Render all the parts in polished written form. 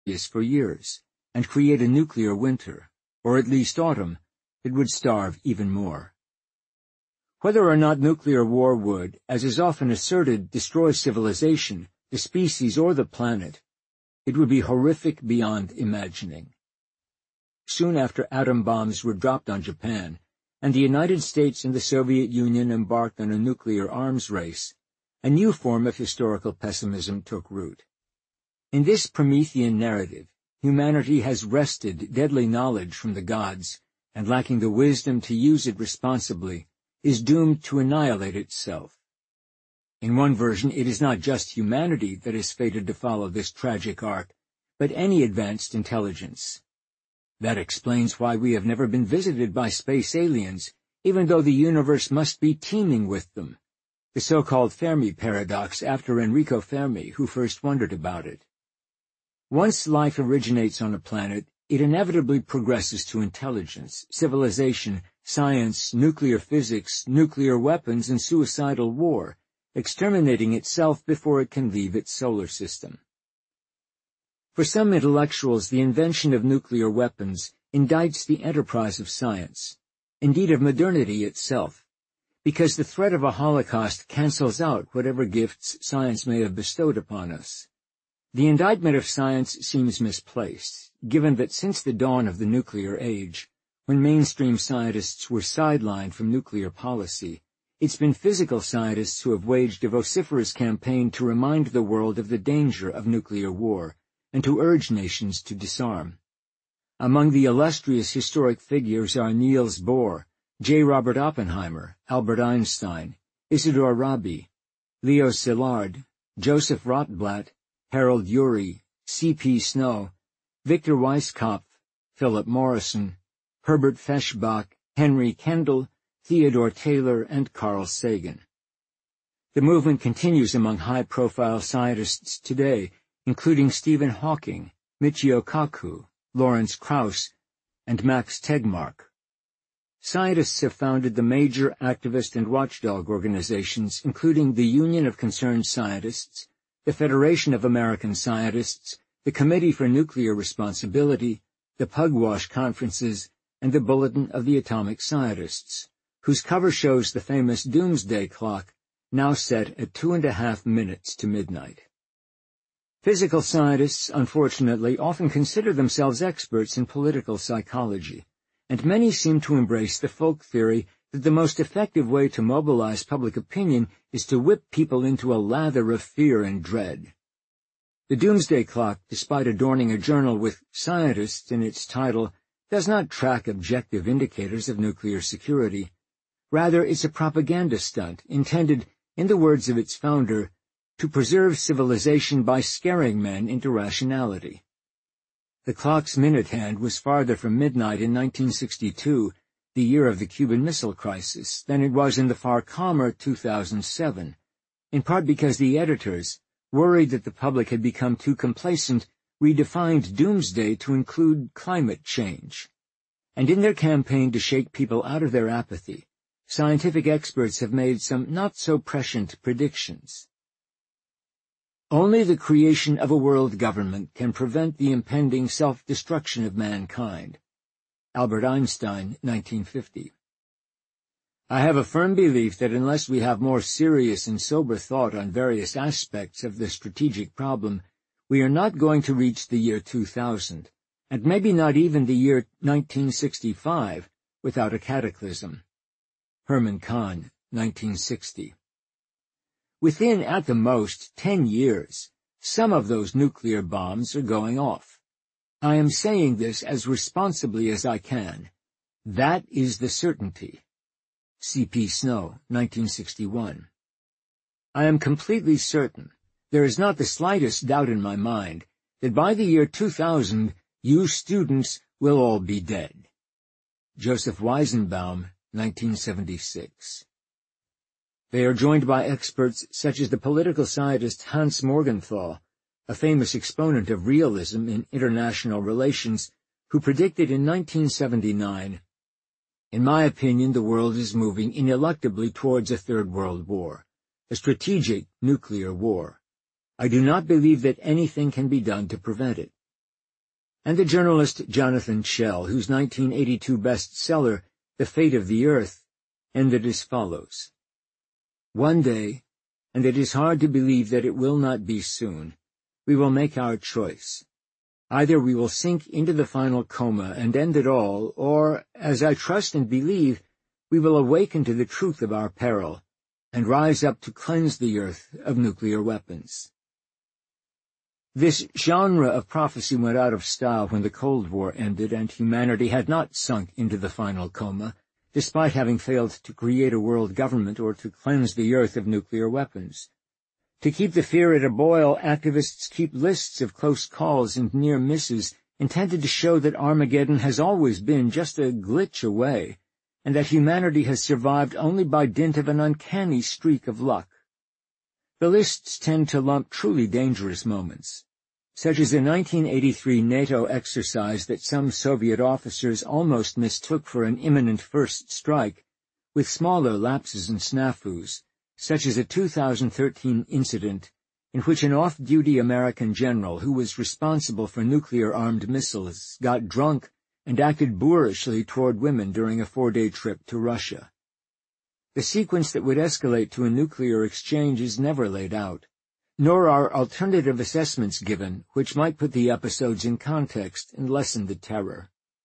for years, and create a nuclear winter, or at least autumn, that would starve even more. Whether or not nuclear war would, as is often asserted, destroy civilization, the species, or the planet, it would be horrific beyond imagining. Soon after atom bombs were dropped on Japan, and the United States and the Soviet Union embarked on a nuclear arms race, a new form of historical pessimism took root. In this Promethean narrative, humanity has wrested deadly knowledge from the gods, and lacking the wisdom to use it responsibly, is doomed to annihilate itself. In one version, it is not just humanity that is fated to follow this tragic arc, but any advanced intelligence. That explains why we have never been visited by space aliens, even though the universe must be teeming with them. The so-called Fermi paradox after Enrico Fermi, who first wondered about it. Once life originates on a planet, it inevitably progresses to intelligence, civilization, science, nuclear physics, nuclear weapons, and suicidal war, exterminating itself before it can leave its solar system. For some intellectuals, the invention of nuclear weapons indicts the enterprise of science, indeed of modernity itself, because the threat of a holocaust cancels out whatever gifts science may have bestowed upon us. The indictment of science seems misplaced, given that since the dawn of the nuclear age, when mainstream scientists were sidelined from nuclear policy, it's been physical scientists who have waged a vociferous campaign to remind the world of the danger of nuclear war, and to urge nations to disarm. Among the illustrious historic figures are Niels Bohr, J. Robert Oppenheimer, Albert Einstein, Isidore Rabi, Leo Szilard, Joseph Rotblat, Harold Urey, C.P. Snow, Victor Weisskopf, Philip Morrison, Herbert Feshbach, Henry Kendall, Theodore Taylor, and Carl Sagan. The movement continues among high-profile scientists today, including Stephen Hawking, Michio Kaku, Lawrence Krauss, and Max Tegmark. Scientists have founded the major activist and watchdog organizations, including the Union of Concerned Scientists, the Federation of American Scientists, the Committee for Nuclear Responsibility, the Pugwash Conferences, and the Bulletin of the Atomic Scientists, whose cover shows the famous Doomsday Clock, now set at 2.5 minutes to midnight. Physical scientists, unfortunately, often consider themselves experts in political psychology, and many seem to embrace the folk theory that the most effective way to mobilize public opinion is to whip people into a lather of fear and dread. The Doomsday Clock, despite adorning a journal with scientists in its title, does not track objective indicators of nuclear security. Rather, it's a propaganda stunt intended, in the words of its founder, to preserve civilization by scaring men into rationality. The clock's minute hand was farther from midnight in 1962, the year of the Cuban Missile Crisis, than it was in the far calmer 2007, in part because the editors, worried that the public had become too complacent, redefined doomsday to include climate change. And in their campaign to shake people out of their apathy, scientific experts have made some not-so-prescient predictions. Only the creation of a world government can prevent the impending self-destruction of mankind. Albert Einstein, 1950. I have a firm belief that unless we have more serious and sober thought on various aspects of the strategic problem, we are not going to reach the year 2000, and maybe not even the year 1965, without a cataclysm. Herman Kahn, 1960. Within, at the most, 10 years, some of those nuclear bombs are going off. I am saying this as responsibly as I can. That is the certainty. C.P. Snow, 1961. I am completely certain, there is not the slightest doubt in my mind, that by the year 2000, you students will all be dead. Joseph Weizenbaum, 1976. They are joined by experts such as the political scientist Hans Morgenthau, a famous exponent of realism in international relations, who predicted in 1979, "In my opinion, the world is moving ineluctably towards a Third World War, a strategic nuclear war. I do not believe that anything can be done to prevent it. and the journalist Jonathan Schell, whose 1982 bestseller, The Fate of the Earth, ended as follows. One day, and it is hard to believe that it will not be soon, we will make our choice. Either we will sink into the final coma and end it all, or, as I trust and believe, we will awaken to the truth of our peril and rise up to cleanse the earth of nuclear weapons. This genre of prophecy went out of style when the Cold War ended and humanity had not sunk into the final coma, despite having failed to create a world government or to cleanse the earth of nuclear weapons. To keep the fear at a boil, activists keep lists of close calls and near misses intended to show that Armageddon has always been just a glitch away, and that humanity has survived only by dint of an uncanny streak of luck. The lists tend to lump truly dangerous moments, such as a 1983 NATO exercise that some Soviet officers almost mistook for an imminent first strike, with smaller lapses and snafus, such as a 2013 incident in which an off-duty American general who was responsible for nuclear-armed missiles got drunk and acted boorishly toward women during a 4-day trip to Russia. The sequence that would escalate to a nuclear exchange is never laid out, nor are alternative assessments given which might put the episodes in context and lessen the terror.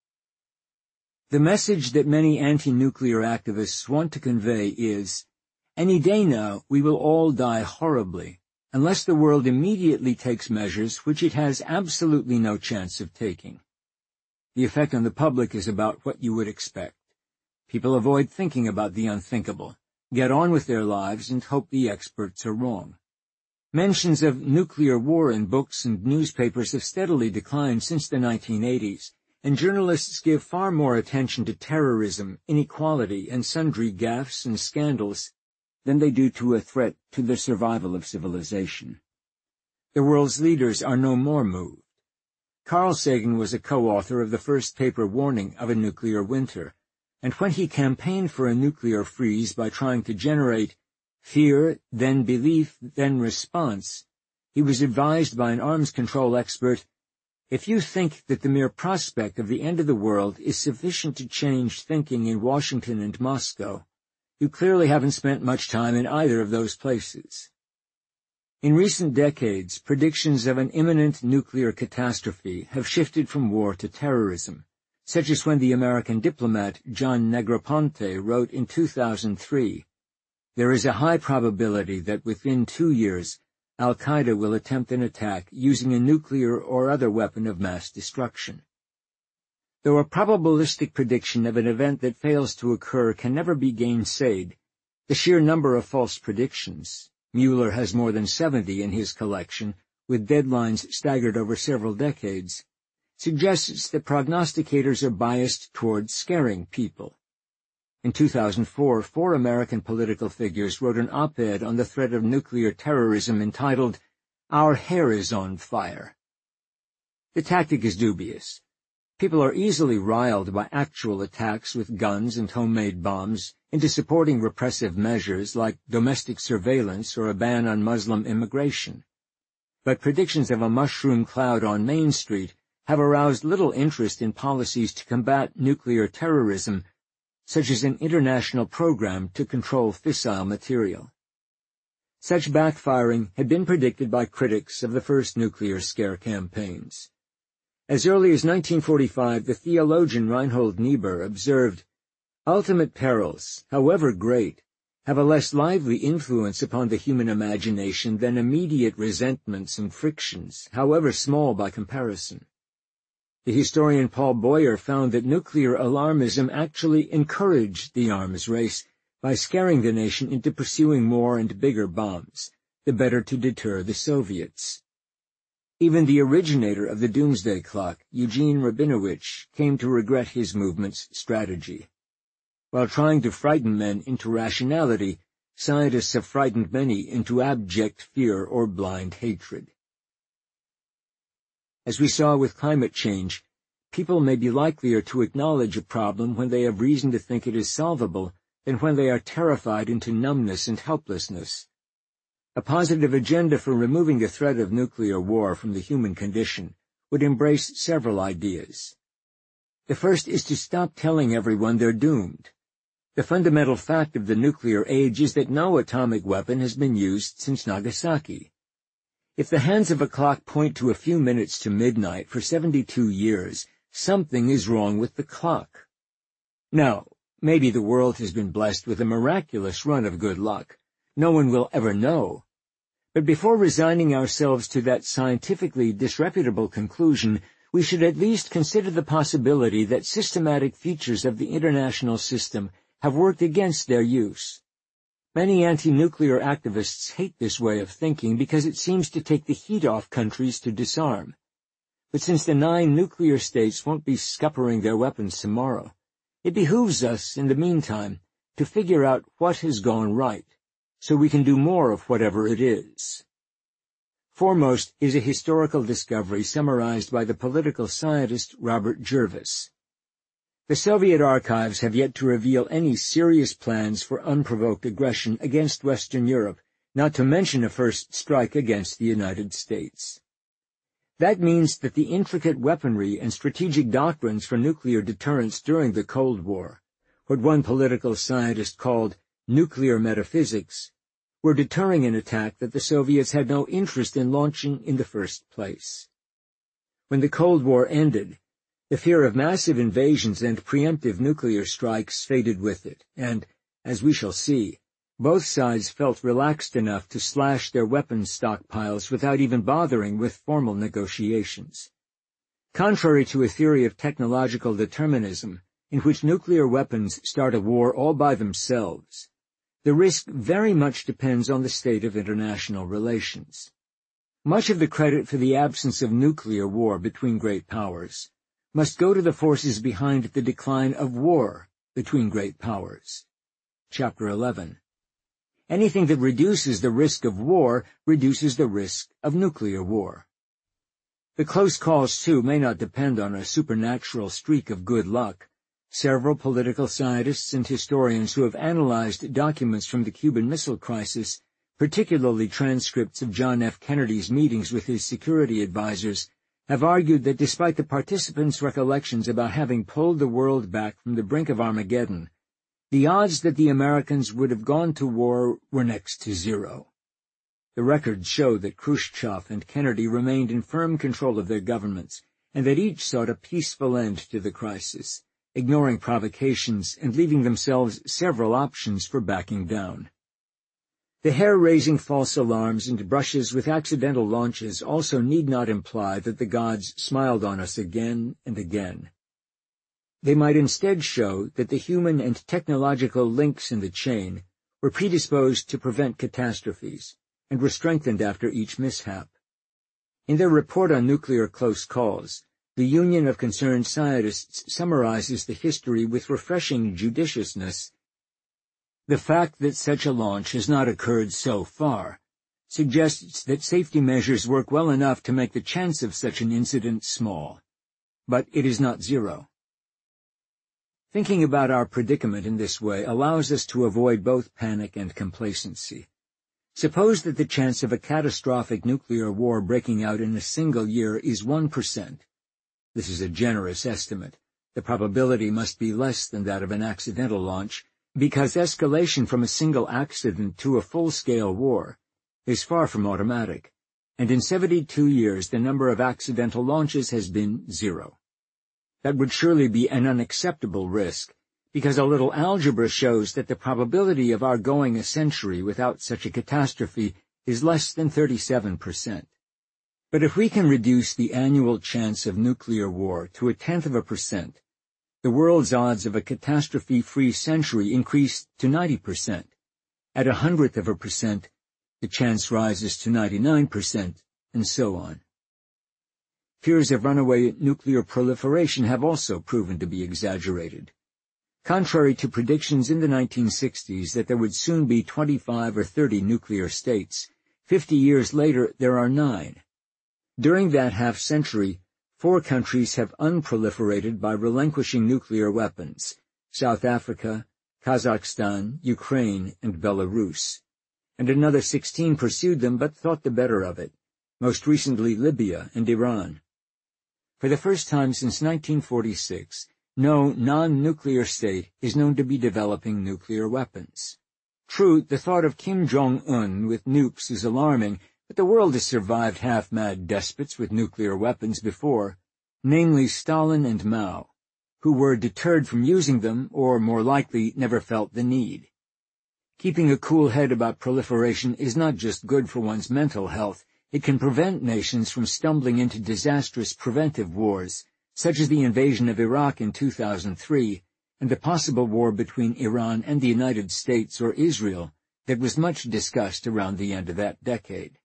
The message that many anti-nuclear activists want to convey is, any day now we will all die horribly, unless the world immediately takes measures which it has absolutely no chance of taking. The effect on the public is about what you would expect. People avoid thinking about the unthinkable, get on with their lives, and hope the experts are wrong. Mentions of nuclear war in books and newspapers have steadily declined since the 1980s, and journalists give far more attention to terrorism, inequality, and sundry gaffes and scandals than they do to a threat to the survival of civilization. The world's leaders are no more moved. Carl Sagan was a co-author of the first paper warning of a nuclear winter, and when he campaigned for a nuclear freeze by trying to generate fear, then belief, then response, he was advised by an arms control expert, if you think that the mere prospect of the end of the world is sufficient to change thinking in Washington and Moscow, you clearly haven't spent much time in either of those places. In recent decades, predictions of an imminent nuclear catastrophe have shifted from war to terrorism, such as when the American diplomat John Negroponte wrote in 2003, there is a high probability that within 2 years, Al-Qaeda will attempt an attack using a nuclear or other weapon of mass destruction. Though a probabilistic prediction of an event that fails to occur can never be gainsaid, the sheer number of false predictions, Mueller has more than 70 in his collection, with deadlines staggered over several decades, suggests that prognosticators are biased towards scaring people. In 2004, 4 American political figures wrote an op-ed on the threat of nuclear terrorism entitled, Our Hair is on Fire. The tactic is dubious. People are easily riled by actual attacks with guns and homemade bombs into supporting repressive measures like domestic surveillance or a ban on Muslim immigration. But predictions of a mushroom cloud on Main Street have aroused little interest in policies to combat nuclear terrorism, such as an international program to control fissile material. Such backfiring had been predicted by critics of the first nuclear scare campaigns. As early as 1945, the theologian Reinhold Niebuhr observed, ultimate perils, however great, have a less lively influence upon the human imagination than immediate resentments and frictions, however small by comparison. The historian Paul Boyer found that nuclear alarmism actually encouraged the arms race by scaring the nation into pursuing more and bigger bombs, the better to deter the Soviets. Even the originator of the doomsday clock, Eugene Rabinowitch, came to regret his movement's strategy. While trying to frighten men into rationality, scientists have frightened many into abject fear or blind hatred. As we saw with climate change, people may be likelier to acknowledge a problem when they have reason to think it is solvable than when they are terrified into numbness and helplessness. A positive agenda for removing the threat of nuclear war from the human condition would embrace several ideas. The first is to stop telling everyone they're doomed. The fundamental fact of the nuclear age is that no atomic weapon has been used since Nagasaki. If the hands of a clock point to a few minutes to midnight for 72 years, something is wrong with the clock. Now, maybe the world has been blessed with a miraculous run of good luck. No one will ever know. But before resigning ourselves to that scientifically disreputable conclusion, we should at least consider the possibility that systematic features of the international system have worked against their use. Many anti-nuclear activists hate this way of thinking because it seems to take the heat off countries to disarm. But since the 9 nuclear states won't be scuppering their weapons tomorrow, it behooves us, in the meantime, to figure out what has gone right, so we can do more of whatever it is. Foremost is a historical discovery summarized by the political scientist Robert Jervis. The Soviet archives have yet to reveal any serious plans for unprovoked aggression against Western Europe, not to mention a first strike against the United States. That means that the intricate weaponry and strategic doctrines for nuclear deterrence during the Cold War, what one political scientist called nuclear metaphysics, were deterring an attack that the Soviets had no interest in launching in the first place. When the Cold War ended, the fear of massive invasions and preemptive nuclear strikes faded with it, and, as we shall see, both sides felt relaxed enough to slash their weapons stockpiles without even bothering with formal negotiations. Contrary to a theory of technological determinism, in which nuclear weapons start a war all by themselves, the risk very much depends on the state of international relations. Much of the credit for the absence of nuclear war between great powers must go to the forces behind the decline of war between great powers. Chapter 11. Anything that reduces the risk of war reduces the risk of nuclear war. The close calls, too, may not depend on a supernatural streak of good luck. Several political scientists and historians who have analyzed documents from the Cuban Missile Crisis, particularly transcripts of John F. Kennedy's meetings with his security advisors, have argued that despite the participants' recollections about having pulled the world back from the brink of Armageddon, the odds that the Americans would have gone to war were next to zero. The records show that Khrushchev and Kennedy remained in firm control of their governments, and that each sought a peaceful end to the crisis, ignoring provocations and leaving themselves several options for backing down. The hair-raising false alarms and brushes with accidental launches also need not imply that the gods smiled on us again and again. They might instead show that the human and technological links in the chain were predisposed to prevent catastrophes and were strengthened after each mishap. In their report on nuclear close calls, the Union of Concerned Scientists summarizes the history with refreshing judiciousness. The fact that such a launch has not occurred so far suggests that safety measures work well enough to make the chance of such an incident small. But it is not zero. Thinking about our predicament in this way allows us to avoid both panic and complacency. Suppose that the chance of a catastrophic nuclear war breaking out in a single year is 1%. This is a generous estimate. The probability must be less than that of an accidental launch, because escalation from a single accident to a full-scale war is far from automatic, and in 72 years the number of accidental launches has been 0. That would surely be an unacceptable risk, because a little algebra shows that the probability of our going a century without such a catastrophe is less than 37%. But if we can reduce the annual chance of nuclear war to 0.1%, the world's odds of a catastrophe-free century increase to 90%. At 0.01%, the chance rises to 99%, and so on. Fears of runaway nuclear proliferation have also proven to be exaggerated. Contrary to predictions in the 1960s that there would soon be 25 or 30 nuclear states, 50 years later there are 9. During that half-century, 4 countries have unproliferated by relinquishing nuclear weapons: South Africa, Kazakhstan, Ukraine, and Belarus. And another 16 pursued them but thought the better of it, most recently Libya and Iran. For the first time since 1946, no non-nuclear state is known to be developing nuclear weapons. True, the thought of Kim Jong-un with nukes is alarming, but the world has survived half-mad despots with nuclear weapons before, namely Stalin and Mao, who were deterred from using them, or more likely never felt the need. Keeping a cool head about proliferation is not just good for one's mental health, it can prevent nations from stumbling into disastrous preventive wars, such as the invasion of Iraq in 2003 and the possible war between Iran and the United States or Israel that was much discussed around the end of that decade.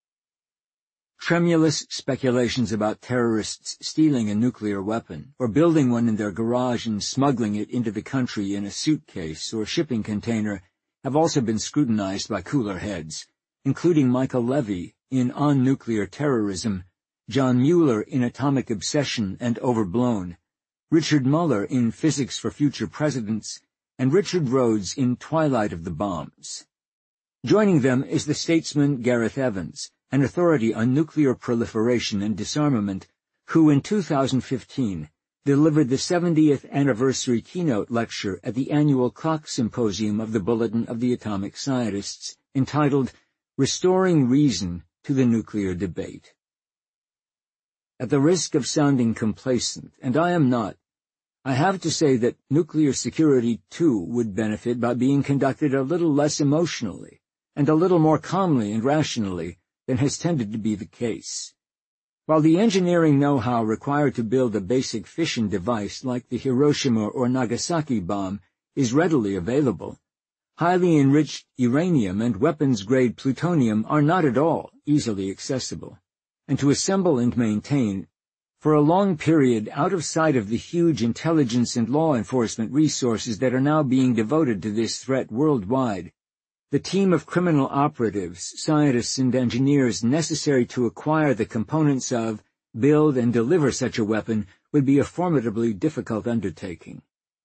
Tremulous speculations about terrorists stealing a nuclear weapon or building one in their garage and smuggling it into the country in a suitcase or shipping container have also been scrutinized by cooler heads, including Michael Levy in On Nuclear Terrorism, John Mueller in Atomic Obsession and Overblown, Richard Muller in Physics for Future Presidents, and Richard Rhodes in Twilight of the Bombs. Joining them is the statesman Gareth Evans, an authority on nuclear proliferation and disarmament, who in 2015 delivered the 70th anniversary keynote lecture at the annual Clock Symposium of the Bulletin of the Atomic Scientists, entitled Restoring Reason to the Nuclear Debate. At the risk of sounding complacent, and I am not, I have to say that nuclear security, too, would benefit by being conducted a little less emotionally and a little more calmly and rationally than has tended to be the case. While the engineering know-how required to build a basic fission device like the Hiroshima or Nagasaki bomb is readily available, highly enriched uranium and weapons-grade plutonium are not at all easily accessible, and to assemble and maintain, for a long period out of sight of the huge intelligence and law enforcement resources that are now being devoted to this threat worldwide, the team of criminal operatives, scientists, and engineers necessary to acquire the components of, build, and deliver such a weapon would be a formidably difficult undertaking.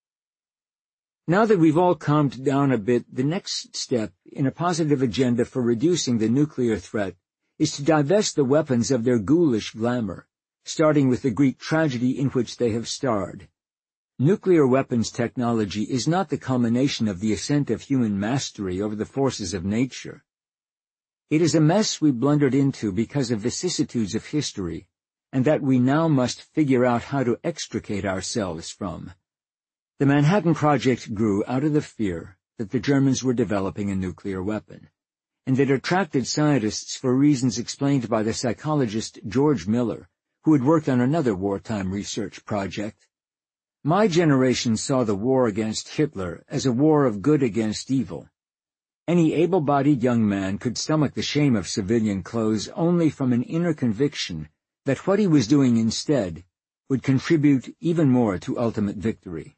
Now that we've all calmed down a bit, the next step in a positive agenda for reducing the nuclear threat is to divest the weapons of their ghoulish glamour, starting with the Greek tragedy in which they have starred. Nuclear weapons technology is not the culmination of the ascent of human mastery over the forces of nature. It is a mess we blundered into because of vicissitudes of history, and that we now must figure out how to extricate ourselves from. The Manhattan Project grew out of the fear that the Germans were developing a nuclear weapon, and it attracted scientists for reasons explained by the psychologist George Miller, who had worked on another wartime research project. My generation saw the war against Hitler as a war of good against evil. Any able-bodied young man could stomach the shame of civilian clothes only from an inner conviction that what he was doing instead would contribute even more to ultimate victory.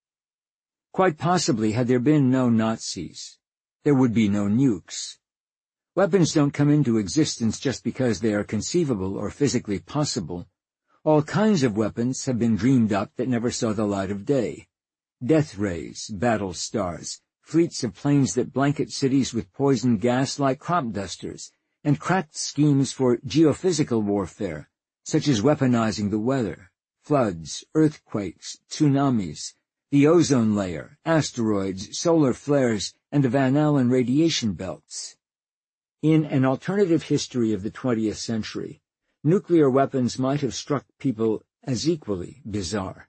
Quite possibly, had there been no Nazis, there would be no nukes. Weapons don't come into existence just because they are conceivable or physically possible. All kinds of weapons have been dreamed up that never saw the light of day. Death rays, battle stars, fleets of planes that blanket cities with poison gas like crop dusters, and cracked schemes for geophysical warfare, such as weaponizing the weather, floods, earthquakes, tsunamis, the ozone layer, asteroids, solar flares, and the Van Allen radiation belts. In an alternative history of the 20th century, nuclear weapons might have struck people as equally bizarre.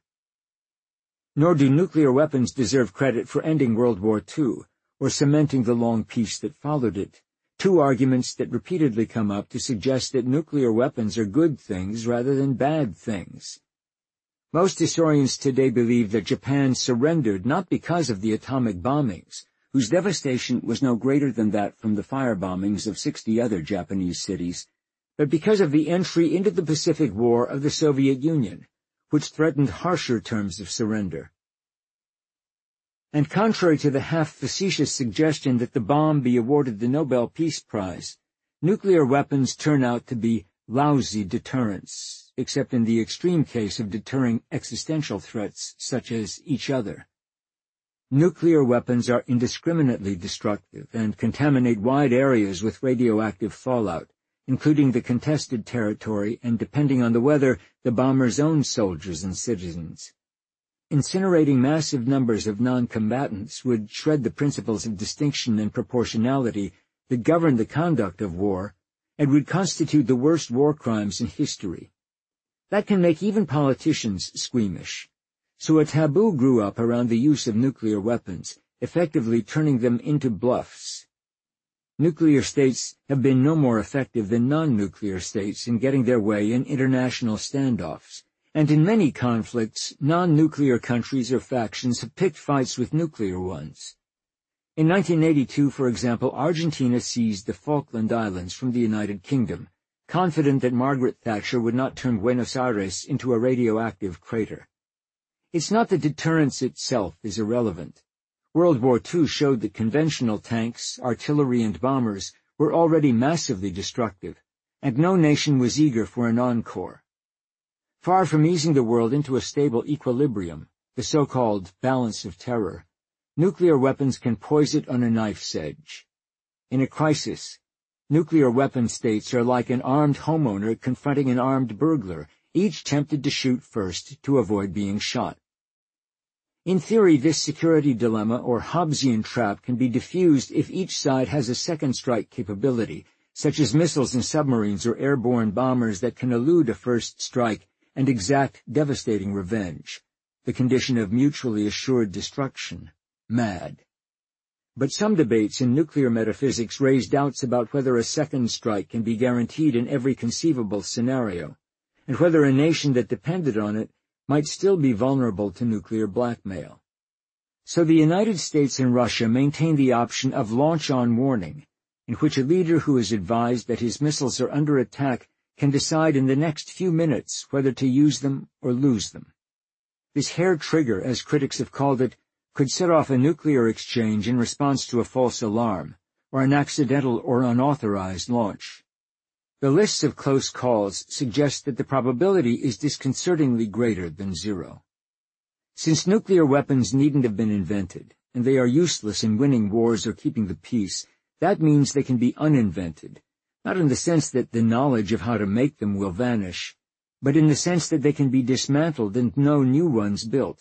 Nor do nuclear weapons deserve credit for ending World War II or cementing the long peace that followed it, two arguments that repeatedly come up to suggest that nuclear weapons are good things rather than bad things. Most historians today believe that Japan surrendered not because of the atomic bombings, whose devastation was no greater than that from the firebombings of 60 other Japanese cities, but because of the entry into the Pacific War of the Soviet Union, which threatened harsher terms of surrender. And contrary to the half-facetious suggestion that the bomb be awarded the Nobel Peace Prize, nuclear weapons turn out to be lousy deterrents, except in the extreme case of deterring existential threats such as each other. Nuclear weapons are indiscriminately destructive and contaminate wide areas with radioactive fallout, including the contested territory and, depending on the weather, the bomber's own soldiers and citizens. Incinerating massive numbers of non-combatants would shred the principles of distinction and proportionality that govern the conduct of war, and would constitute the worst war crimes in history. That can make even politicians squeamish. So a taboo grew up around the use of nuclear weapons, effectively turning them into bluffs. Nuclear states have been no more effective than non-nuclear states in getting their way in international standoffs. And in many conflicts, non-nuclear countries or factions have picked fights with nuclear ones. In 1982, for example, Argentina seized the Falkland Islands from the United Kingdom, confident that Margaret Thatcher would not turn Buenos Aires into a radioactive crater. It's not that deterrence itself is irrelevant. World War II showed that conventional tanks, artillery, and bombers were already massively destructive, and no nation was eager for an encore. Far from easing the world into a stable equilibrium, the so-called balance of terror, nuclear weapons can poise it on a knife's edge. In a crisis, nuclear weapon states are like an armed homeowner confronting an armed burglar, each tempted to shoot first to avoid being shot. In theory, this security dilemma or Hobbesian trap can be diffused if each side has a second strike capability, such as missiles and submarines or airborne bombers that can elude a first strike and exact devastating revenge, the condition of mutually assured destruction, MAD. But some debates in nuclear metaphysics raise doubts about whether a second strike can be guaranteed in every conceivable scenario, and whether a nation that depended on it might still be vulnerable to nuclear blackmail. So the United States and Russia maintain the option of launch on warning, in which a leader who is advised that his missiles are under attack can decide in the next few minutes whether to use them or lose them. This hair trigger, as critics have called it, could set off a nuclear exchange in response to a false alarm, or an accidental or unauthorized launch. The lists of close calls suggest that the probability is disconcertingly greater than zero. Since nuclear weapons needn't have been invented, and they are useless in winning wars or keeping the peace, that means they can be uninvented, not in the sense that the knowledge of how to make them will vanish, but in the sense that they can be dismantled and no new ones built.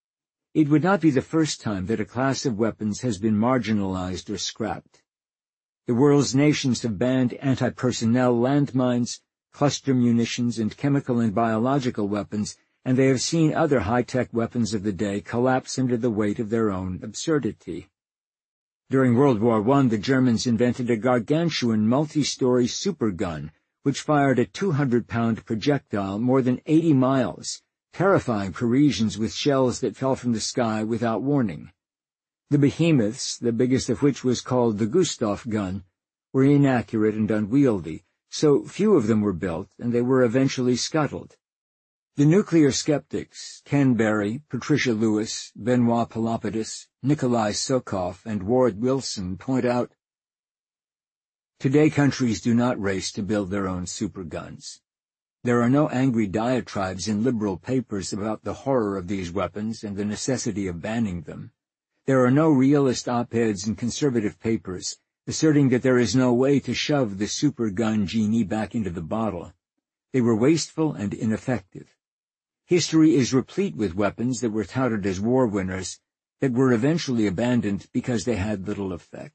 It would not be the first time that a class of weapons has been marginalized or scrapped. The world's nations have banned anti-personnel landmines, cluster munitions, and chemical and biological weapons, and they have seen other high-tech weapons of the day collapse under the weight of their own absurdity. During World War I, the Germans invented a gargantuan multi-story supergun, which fired a 200-pound projectile more than 80 miles, terrifying Parisians with shells that fell from the sky without warning. The behemoths, the biggest of which was called the Gustav gun, were inaccurate and unwieldy, so few of them were built, and they were eventually scuttled. The nuclear skeptics, Ken Berry, Patricia Lewis, Benoit Pelopidis, Nikolai Sokov, and Ward Wilson point out, today countries do not race to build their own superguns. There are no angry diatribes in liberal papers about the horror of these weapons and the necessity of banning them. There are no realist op-eds in conservative papers asserting that there is no way to shove the supergun genie back into the bottle. They were wasteful and ineffective. History is replete with weapons that were touted as war winners that were eventually abandoned because they had little effect.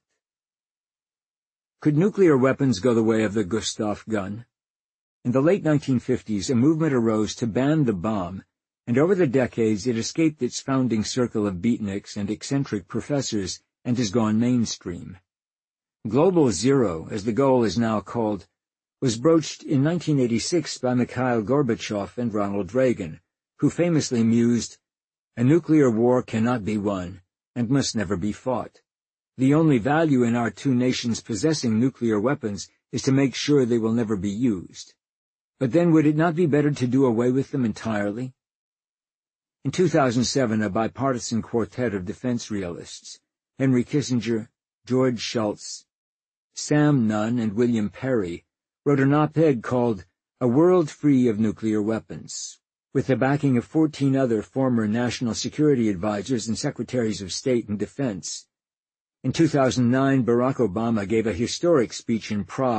Could nuclear weapons go the way of the Gustav gun? In the late 1950s, a movement arose to ban the bomb, and over the decades it escaped its founding circle of beatniks and eccentric professors and has gone mainstream. Global Zero, as the goal is now called, was broached in 1986 by Mikhail Gorbachev and Ronald Reagan, who famously mused, "A nuclear war cannot be won and must never be fought. The only value in our two nations possessing nuclear weapons is to make sure they will never be used. But then would it not be better to do away with them entirely?" In 2007, a bipartisan quartet of defense realists, Henry Kissinger, George Shultz, Sam Nunn, and William Perry, wrote an op-ed called A World Free of Nuclear Weapons, with the backing of 14 other former national security advisors and secretaries of state and defense. In 2009, Barack Obama gave a historic speech in Prague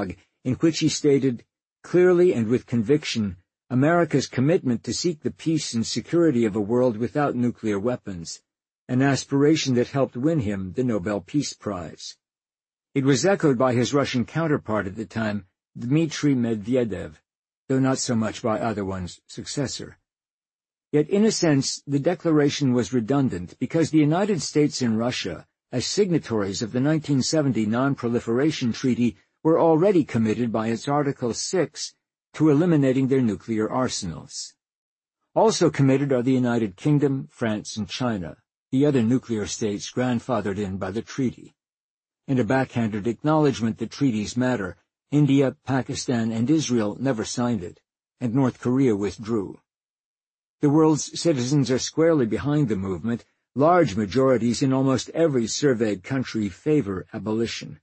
in which he stated, clearly and with conviction, America's commitment to seek the peace and security of a world without nuclear weapons, an aspiration that helped win him the Nobel Peace Prize. It was echoed by his Russian counterpart at the time, Dmitry Medvedev, though not so much by either one's successor. Yet in a sense, the declaration was redundant because the United States and Russia, as signatories of the 1970 Non-Proliferation Treaty, were already committed by its Article 6 to eliminating their nuclear arsenals. Also committed are the United Kingdom, France, and China, the other nuclear states grandfathered in by the treaty. In a backhanded acknowledgment that treaties matter, India, Pakistan, and Israel never signed it, and North Korea withdrew. The world's citizens are squarely behind the movement. Large majorities in almost every surveyed country favor abolition.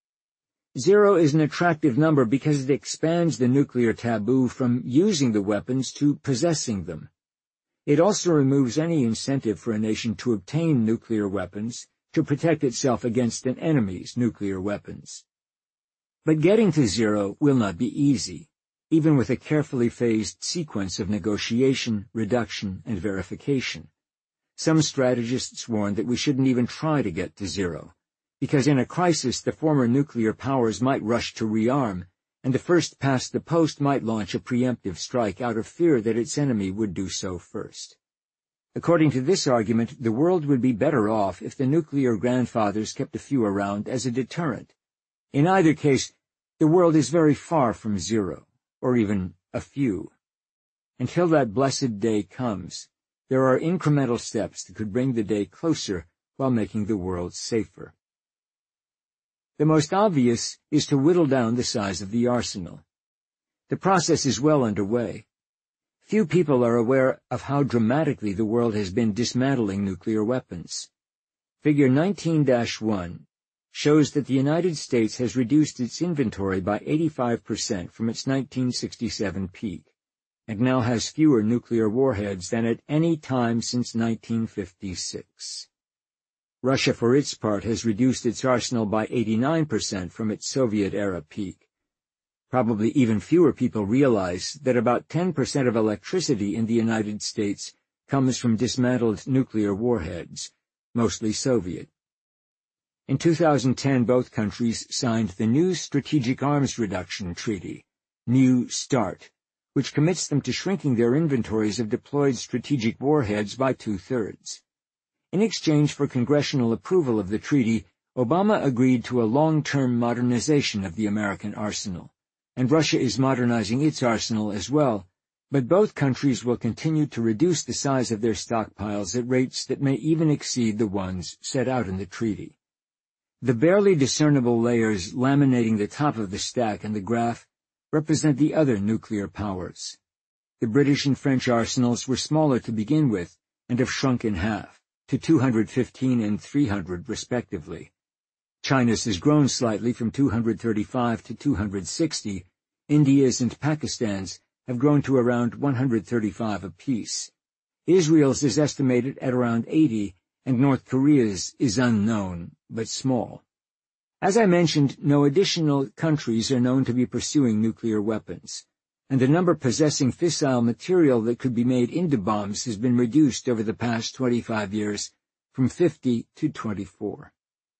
0 is an attractive number because it expands the nuclear taboo from using the weapons to possessing them. It also removes any incentive for a nation to obtain nuclear weapons to protect itself against an enemy's nuclear weapons. But getting to 0 will not be easy, even with a carefully phased sequence of negotiation, reduction, and verification. Some strategists warn that we shouldn't even try to get to 0, because in a crisis the former nuclear powers might rush to rearm, and the first past the post might launch a preemptive strike out of fear that its enemy would do so first. According to this argument, the world would be better off if the nuclear grandfathers kept a few around as a deterrent. In either case, the world is very far from 0, or even a few. Until that blessed day comes, there are incremental steps that could bring the day closer while making the world safer. The most obvious is to whittle down the size of the arsenal. The process is well underway. Few people are aware of how dramatically the world has been dismantling nuclear weapons. Figure 19-1 shows that the United States has reduced its inventory by 85% from its 1967 peak, and now has fewer nuclear warheads than at any time since 1956. Russia, for its part, has reduced its arsenal by 89% from its Soviet-era peak. Probably even fewer people realize that about 10% of electricity in the United States comes from dismantled nuclear warheads, mostly Soviet. In 2010, both countries signed the New Strategic Arms Reduction Treaty, New START, which commits them to shrinking their inventories of deployed strategic warheads by 2/3. In exchange for congressional approval of the treaty, Obama agreed to a long-term modernization of the American arsenal, and Russia is modernizing its arsenal as well, but both countries will continue to reduce the size of their stockpiles at rates that may even exceed the ones set out in the treaty. The barely discernible layers laminating the top of the stack in the graph represent the other nuclear powers. The British and French arsenals were smaller to begin with and have shrunk in half, to 215 and 300 respectively. China's has grown slightly from 235 to 260. India's and Pakistan's have grown to around 135 apiece. Israel's is estimated at around 80, and North Korea's is unknown, but small. As I mentioned, no additional countries are known to be pursuing nuclear weapons, and the number possessing fissile material that could be made into bombs has been reduced over the past 25 years from 50 to 24.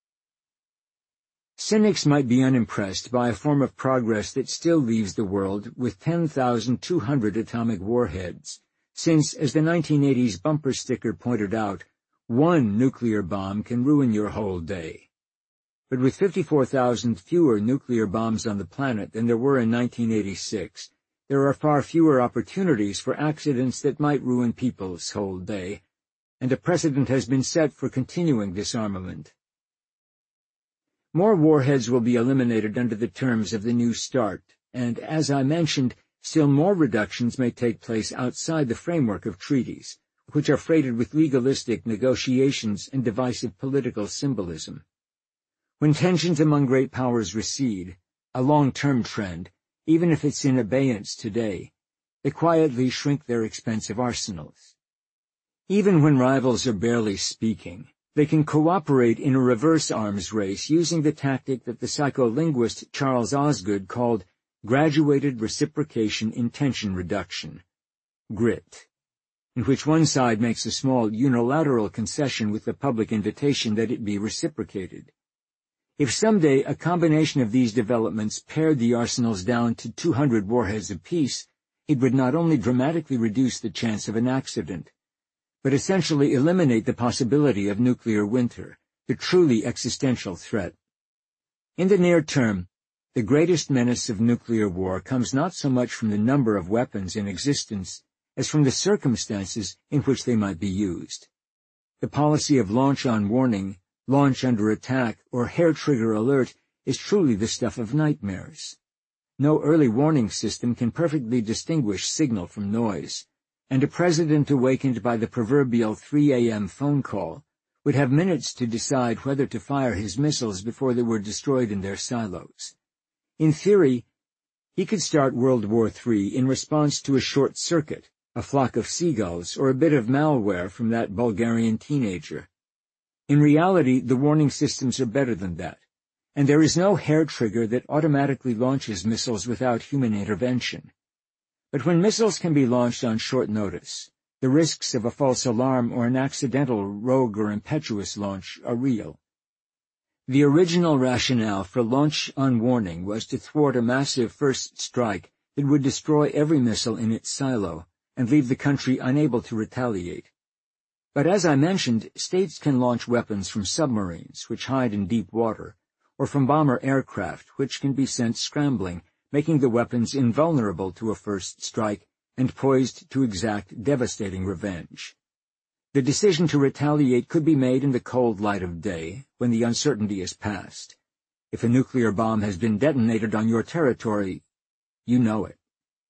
Cynics might be unimpressed by a form of progress that still leaves the world with 10,200 atomic warheads, since, as the 1980s bumper sticker pointed out, one nuclear bomb can ruin your whole day. But with 54,000 fewer nuclear bombs on the planet than there were in 1986, there are far fewer opportunities for accidents that might ruin people's whole day, and a precedent has been set for continuing disarmament. More warheads will be eliminated under the terms of the New START, and, as I mentioned, still more reductions may take place outside the framework of treaties, which are freighted with legalistic negotiations and divisive political symbolism. When tensions among great powers recede, a long-term trend, even if it's in abeyance today, they quietly shrink their expensive arsenals. Even when rivals are barely speaking, they can cooperate in a reverse arms race using the tactic that the psycholinguist Charles Osgood called Graduated Reciprocation Intention Reduction, GRIT, in which one side makes a small unilateral concession with the public invitation that it be reciprocated. If someday a combination of these developments pared the arsenals down to 200 warheads apiece, it would not only dramatically reduce the chance of an accident, but essentially eliminate the possibility of nuclear winter, the truly existential threat. In the near term, the greatest menace of nuclear war comes not so much from the number of weapons in existence as from the circumstances in which they might be used. The policy of launch on warning, launch under attack, or hair-trigger alert is truly the stuff of nightmares. No early warning system can perfectly distinguish signal from noise, and a president awakened by the proverbial 3 a.m. phone call would have minutes to decide whether to fire his missiles before they were destroyed in their silos. In theory, he could start World War III in response to a short circuit, a flock of seagulls, or a bit of malware from that Bulgarian teenager. In reality, the warning systems are better than that, and there is no hair trigger that automatically launches missiles without human intervention. But when missiles can be launched on short notice, the risks of a false alarm or an accidental, rogue or impetuous launch are real. The original rationale for launch on warning was to thwart a massive first strike that would destroy every missile in its silo and leave the country unable to retaliate. But as I mentioned, states can launch weapons from submarines, which hide in deep water, or from bomber aircraft, which can be sent scrambling, making the weapons invulnerable to a first strike and poised to exact devastating revenge. The decision to retaliate could be made in the cold light of day, when the uncertainty is past. If a nuclear bomb has been detonated on your territory, you know it.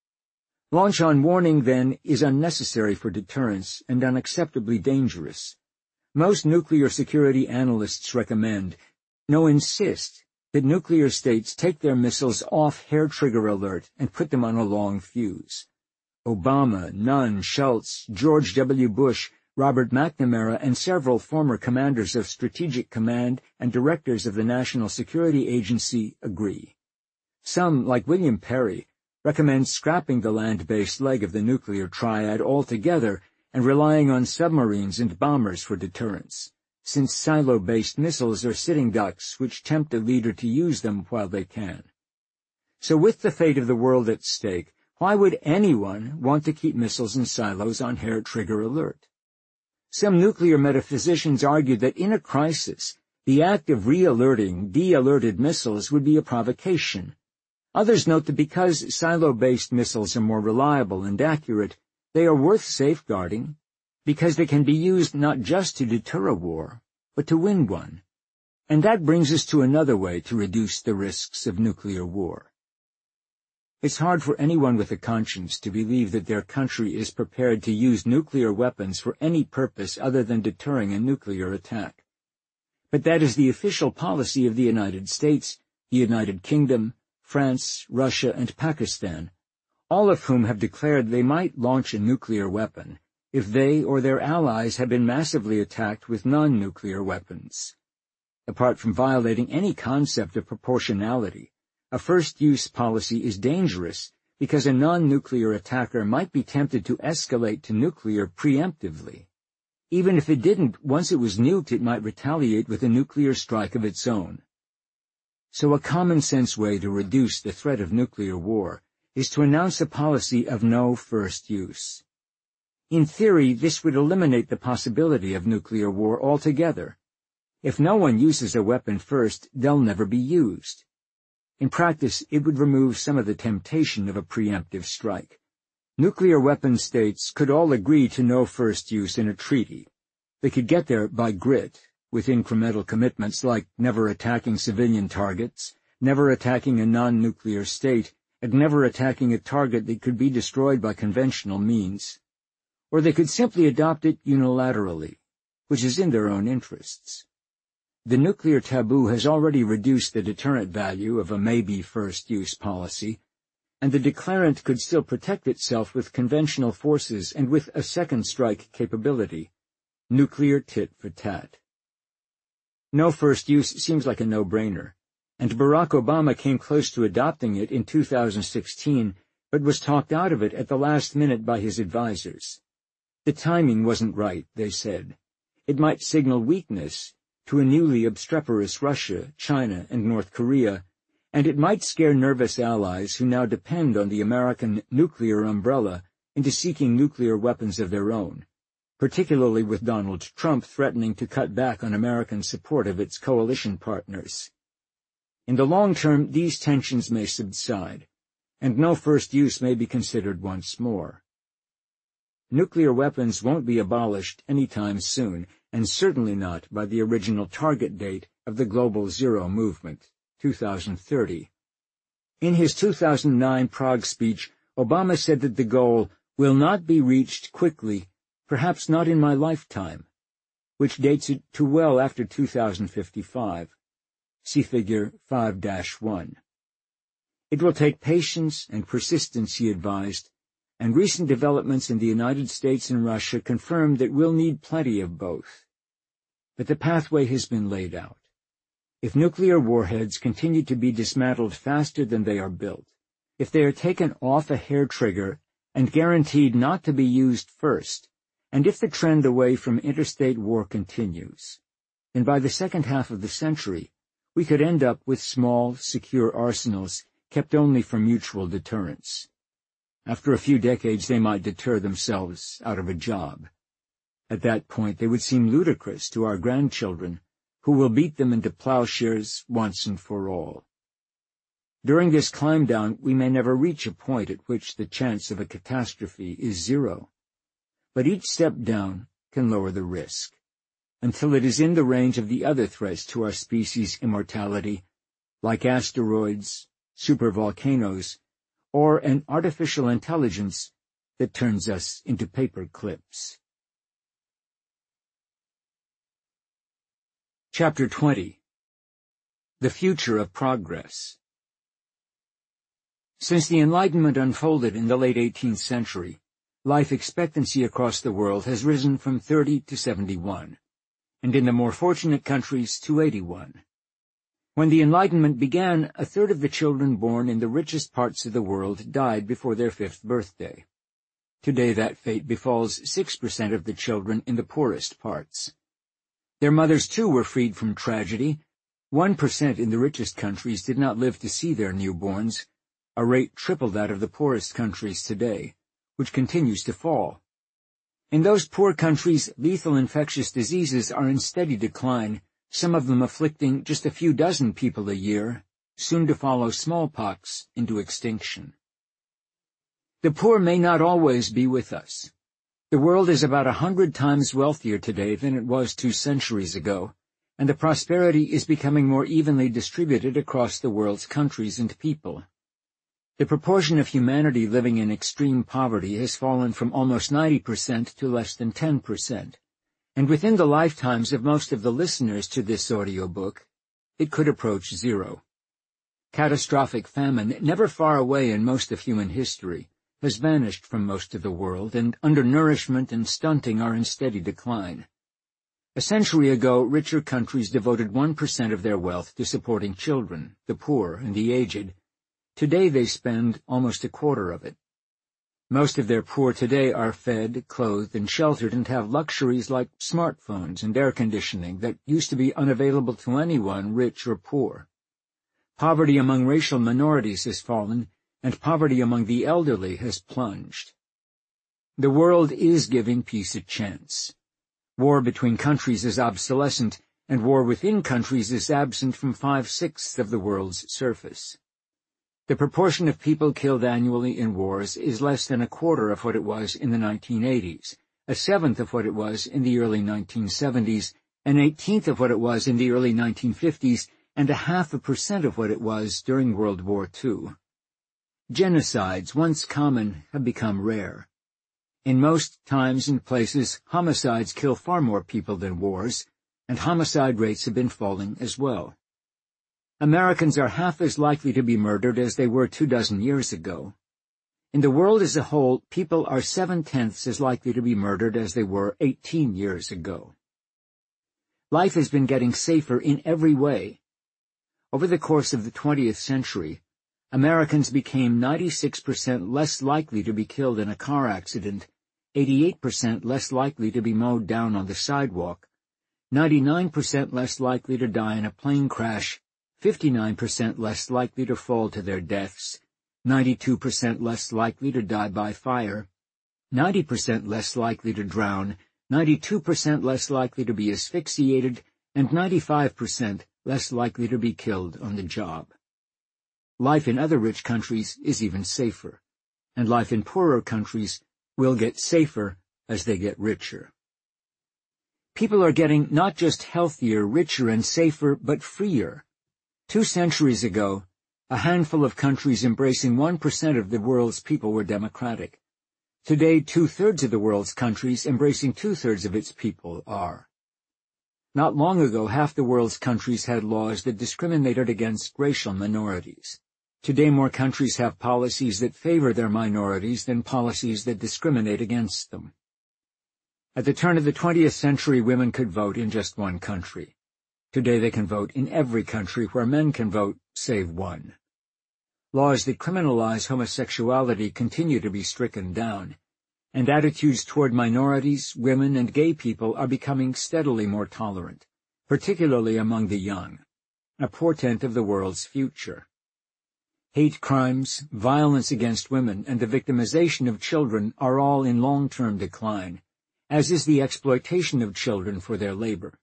Launch on warning, then, is unnecessary for deterrence and unacceptably dangerous. Most nuclear security analysts recommend, no, insist, that nuclear states take their missiles off hair-trigger alert and put them on a long fuse. Obama, Nunn, Schultz, George W. Bush, Robert McNamara, and several former commanders of Strategic Command and directors of the National Security Agency agree. Some, like William Perry, recommend scrapping the land-based leg of the nuclear triad altogether and relying on submarines and bombers for deterrence, since silo-based missiles are sitting ducks which tempt a leader to use them while they can. So with the fate of the world at stake, why would anyone want to keep missiles in silos on hair-trigger alert? Some nuclear metaphysicians argue that in a crisis, the act of re-alerting de-alerted missiles would be a provocation. Others note that because silo-based missiles are more reliable and accurate, they are worth safeguarding, because they can be used not just to deter a war, but to win one. And that brings us to another way to reduce the risks of nuclear war. It's hard for anyone with a conscience to believe that their country is prepared to use nuclear weapons for any purpose other than deterring a nuclear attack. But that is the official policy of the United States, the United Kingdom, France, Russia, and Pakistan, all of whom have declared they might launch a nuclear weapon if they or their allies have been massively attacked with non-nuclear weapons. Apart from violating any concept of proportionality, a first-use policy is dangerous because a non-nuclear attacker might be tempted to escalate to nuclear preemptively. Even if it didn't, once it was nuked, it might retaliate with a nuclear strike of its own. So a common-sense way to reduce the threat of nuclear war is to announce a policy of no first use. In theory, this would eliminate the possibility of nuclear war altogether. If no one uses a weapon first, they'll never be used. In practice, it would remove some of the temptation of a preemptive strike. Nuclear weapon states could all agree to no first use in a treaty. They could get there by grit, with incremental commitments like never attacking civilian targets, never attacking a non-nuclear state, and never attacking a target that could be destroyed by conventional means. Or they could simply adopt it unilaterally, which is in their own interests. The nuclear taboo has already reduced the deterrent value of a maybe first-use policy, and the declarant could still protect itself with conventional forces and with a second strike capability, nuclear tit for tat. No first use seems like a no-brainer, and Barack Obama came close to adopting it in 2016, but was talked out of it at the last minute by his advisers. The timing wasn't right, they said. It might signal weakness to a newly obstreperous Russia, China, and North Korea, and it might scare nervous allies who now depend on the American nuclear umbrella into seeking nuclear weapons of their own, particularly with Donald Trump threatening to cut back on American support of its coalition partners. In the long term, these tensions may subside, and no first use may be considered once more. Nuclear weapons won't be abolished anytime soon, and certainly not by the original target date of the Global Zero movement, 2030. In his 2009 Prague speech, Obama said that the goal will not be reached quickly, perhaps not in my lifetime, which dates it to well after 2055. See Figure 5-1. It will take patience and persistence, he advised, and recent developments in the United States and Russia confirm that we'll need plenty of both. But the pathway has been laid out. If nuclear warheads continue to be dismantled faster than they are built, if they are taken off a hair trigger and guaranteed not to be used first, and if the trend away from interstate war continues, then by the second half of the century, we could end up with small, secure arsenals kept only for mutual deterrence. After a few decades, they might deter themselves out of a job. At that point, they would seem ludicrous to our grandchildren, who will beat them into plowshares once and for all. During this climb down, we may never reach a point at which the chance of a catastrophe is zero. But each step down can lower the risk, until it is in the range of the other threats to our species' immortality, like asteroids, supervolcanoes, or an artificial intelligence that turns us into paper clips. Chapter 20. The Future of Progress. Since the Enlightenment unfolded in the late 18th century, life expectancy across the world has risen from 30 to 71, and in the more fortunate countries to 81. When the Enlightenment began, a third of the children born in the richest parts of the world died before their 5th birthday. Today that fate befalls 6% of the children in the poorest parts. Their mothers, too, were freed from tragedy. 1% in the richest countries did not live to see their newborns, a rate triple that of the poorest countries today, which continues to fall. In those poor countries, lethal infectious diseases are in steady decline, some of them afflicting just a few dozen people a year, soon to follow smallpox into extinction. The poor may not always be with us. The world is about 100 times wealthier today than it was 2 centuries ago, and the prosperity is becoming more evenly distributed across the world's countries and people. The proportion of humanity living in extreme poverty has fallen from almost 90% to less than 10%, and within the lifetimes of most of the listeners to this audiobook, it could approach 0. Catastrophic famine, never far away in most of human history, has vanished from most of the world, and undernourishment and stunting are in steady decline. A century ago, richer countries devoted 1% of their wealth to supporting children, the poor, and the aged. Today they spend almost a quarter of it. Most of their poor today are fed, clothed, and sheltered and have luxuries like smartphones and air conditioning that used to be unavailable to anyone, rich or poor. Poverty among racial minorities has fallen, and poverty among the elderly has plunged. The world is giving peace a chance. War between countries is obsolescent, and war within countries is absent from 5/6 of the world's surface. The proportion of people killed annually in wars is less than a quarter of what it was in the 1980s, a seventh of what it was in the early 1970s, an 18th of what it was in the early 1950s, and 0.5% of what it was during World War II. Genocides, once common, have become rare. In most times and places, homicides kill far more people than wars, and homicide rates have been falling as well. Americans are half as likely to be murdered as they were 24 years ago. In the world as a whole, people are 7/10 as likely to be murdered as they were 18 years ago. Life has been getting safer in every way. Over the course of the 20th century, Americans became 96% less likely to be killed in a car accident, 88% less likely to be mowed down on the sidewalk, 99% less likely to die in a plane crash, 59% less likely to fall to their deaths, 92% less likely to die by fire, 90% less likely to drown, 92% less likely to be asphyxiated, and 95% less likely to be killed on the job. Life in other rich countries is even safer, and life in poorer countries will get safer as they get richer. People are getting not just healthier, richer, and safer, but freer. 2 centuries ago, a handful of countries embracing 1% of the world's people were democratic. Today, 2/3 of the world's countries embracing 2/3 of its people are. Not long ago, half the world's countries had laws that discriminated against racial minorities. Today, more countries have policies that favor their minorities than policies that discriminate against them. At the turn of the 20th century, women could vote in just one country. Today they can vote in every country where men can vote, save one. Laws that criminalize homosexuality continue to be stricken down, and attitudes toward minorities, women, and gay people are becoming steadily more tolerant, particularly among the young, a portent of the world's future. Hate crimes, violence against women, and the victimization of children are all in long-term decline, as is the exploitation of children for their labor.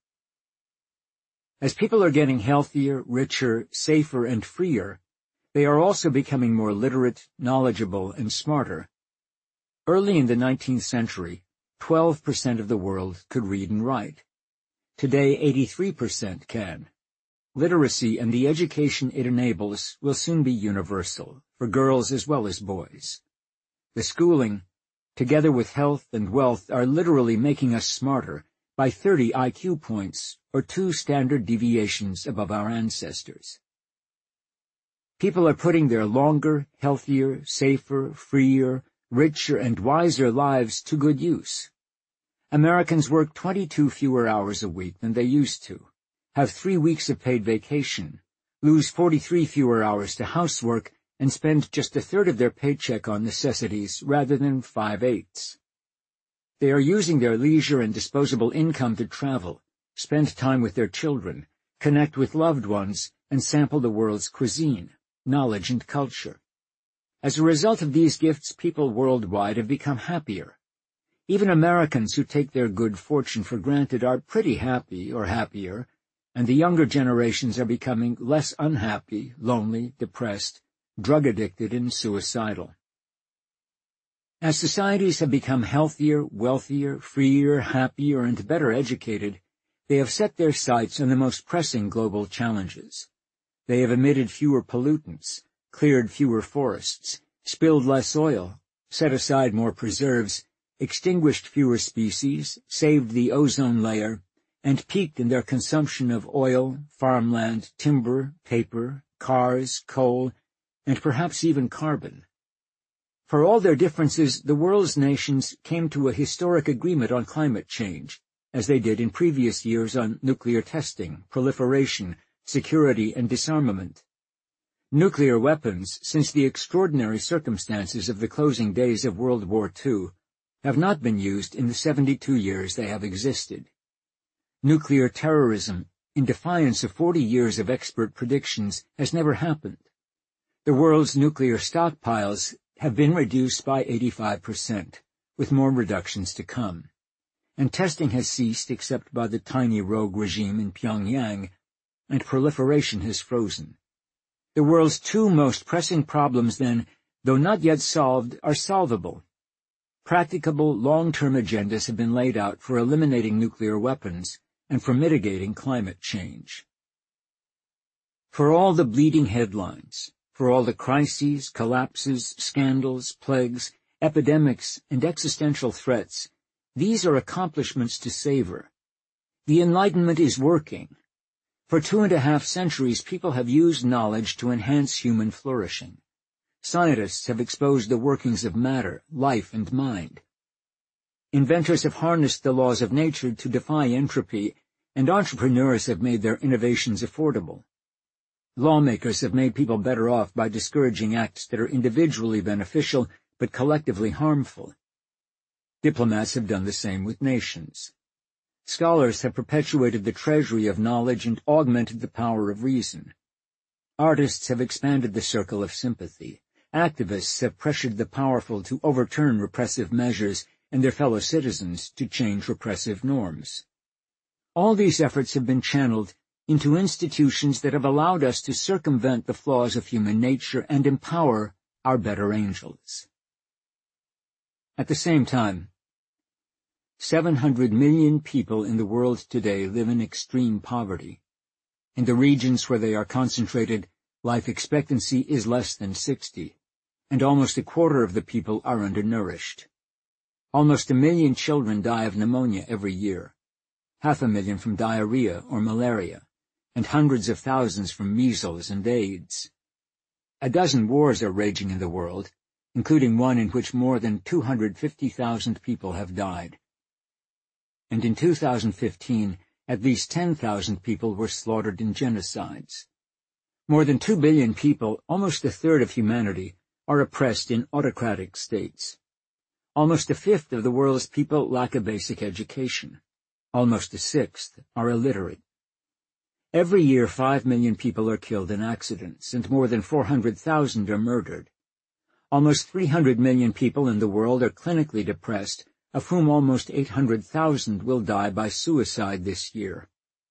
As people are getting healthier, richer, safer, and freer, they are also becoming more literate, knowledgeable, and smarter. Early in the 19th century, 12% of the world could read and write. Today, 83% can. Literacy and the education it enables will soon be universal, for girls as well as boys. The schooling, together with health and wealth, are literally making us smarter by 30 IQ points, or 2 standard deviations above our ancestors. People are putting their longer, healthier, safer, freer, richer, and wiser lives to good use. Americans work 22 fewer hours a week than they used to, have 3 weeks of paid vacation, lose 43 fewer hours to housework, and spend just 1/3 of their paycheck on necessities rather than 5/8. They are using their leisure and disposable income to travel, spend time with their children, connect with loved ones, and sample the world's cuisine, knowledge, and culture. As a result of these gifts, people worldwide have become happier. Even Americans who take their good fortune for granted are pretty happy or happier, and the younger generations are becoming less unhappy, lonely, depressed, drug-addicted, and suicidal. As societies have become healthier, wealthier, freer, happier, and better educated, they have set their sights on the most pressing global challenges. They have emitted fewer pollutants, cleared fewer forests, spilled less oil, set aside more preserves, extinguished fewer species, saved the ozone layer, and peaked in their consumption of oil, farmland, timber, paper, cars, coal, and perhaps even carbon. For all their differences, the world's nations came to a historic agreement on climate change, as they did in previous years on nuclear testing, proliferation, security, and disarmament. Nuclear weapons, since the extraordinary circumstances of the closing days of World War II, have not been used in the 72 years they have existed. Nuclear terrorism, in defiance of 40 years of expert predictions, has never happened. The world's nuclear stockpiles have been reduced by 85%, with more reductions to come. And testing has ceased except by the tiny rogue regime in Pyongyang, and proliferation has frozen. The world's 2 most pressing problems, then, though not yet solved, are solvable. Practicable, long-term agendas have been laid out for eliminating nuclear weapons and for mitigating climate change. For all the bleeding headlines, for all the crises, collapses, scandals, plagues, epidemics, and existential threats, these are accomplishments to savor. The Enlightenment is working. For 2.5 centuries, people have used knowledge to enhance human flourishing. Scientists have exposed the workings of matter, life, and mind. Inventors have harnessed the laws of nature to defy entropy, and entrepreneurs have made their innovations affordable. Lawmakers have made people better off by discouraging acts that are individually beneficial but collectively harmful. Diplomats have done the same with nations. Scholars have perpetuated the treasury of knowledge and augmented the power of reason. Artists have expanded the circle of sympathy. Activists have pressured the powerful to overturn repressive measures and their fellow citizens to change repressive norms. All these efforts have been channeled into institutions that have allowed us to circumvent the flaws of human nature and empower our better angels. At the same time, 700 million people in the world today live in extreme poverty. In the regions where they are concentrated, life expectancy is less than 60, and almost a quarter of the people are undernourished. Almost 1 million children die of pneumonia every year, 500,000 from diarrhea or malaria, and hundreds of thousands from measles and AIDS. A dozen wars are raging in the world, including one in which more than 250,000 people have died. And in 2015, at least 10,000 people were slaughtered in genocides. More than 2 billion people, almost a third of humanity, are oppressed in autocratic states. Almost a fifth of the world's people lack a basic education. Almost a sixth are illiterate. Every year 5 million people are killed in accidents, and more than 400,000 are murdered. Almost 300 million people in the world are clinically depressed, of whom almost 800,000 will die by suicide this year.